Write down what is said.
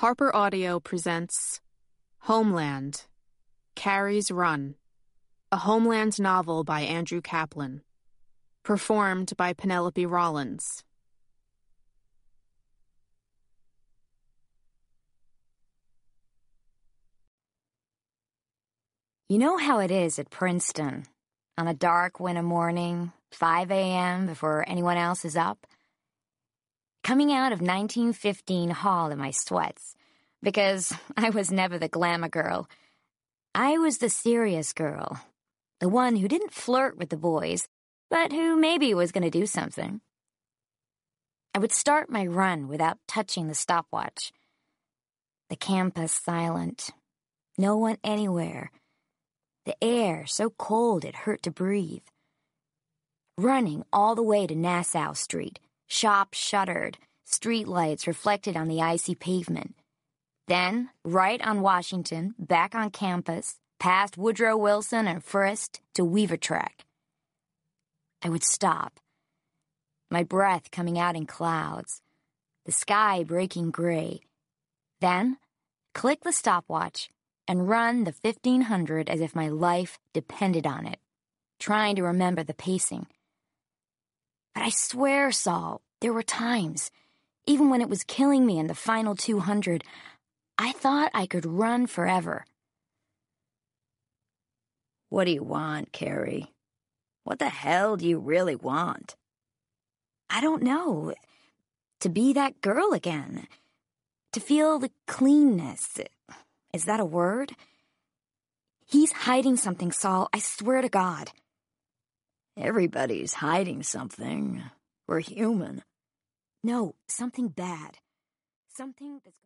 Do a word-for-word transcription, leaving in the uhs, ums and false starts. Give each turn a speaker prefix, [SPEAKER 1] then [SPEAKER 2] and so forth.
[SPEAKER 1] Harper Audio presents Homeland, Carrie's Run, a Homeland novel by Andrew Kaplan, performed by Penelope Rollins.
[SPEAKER 2] You know how it is at Princeton, on a dark winter morning, five a.m. before anyone else is up? Coming out of nineteen fifteen hall in my sweats, because I was never the glamour girl. I was the serious girl, the one who didn't flirt with the boys, but who maybe was going to do something. I would start my run without touching the stopwatch. The campus silent, no one anywhere. The air so cold it hurt to breathe. Running all the way to Nassau Street, shops shuttered, streetlights reflected on the icy pavement. Then, right on Washington, back on campus, past Woodrow Wilson and Frist to Weaver Track. I would stop, my breath coming out in clouds, the sky breaking gray. Then, click the stopwatch and run the fifteen hundred as if my life depended on it, trying to remember the pacing. But I swear, Saul, there were times, even when it was killing me in the final two hundred, I thought I could run forever.
[SPEAKER 3] What do you want, Carrie? What the hell do you really want?
[SPEAKER 2] I don't know. To be that girl again. To feel the cleanness. Is that a word? He's hiding something, Saul. I swear to God.
[SPEAKER 3] Everybody's hiding something. We're human.
[SPEAKER 2] No, something bad. Something that's...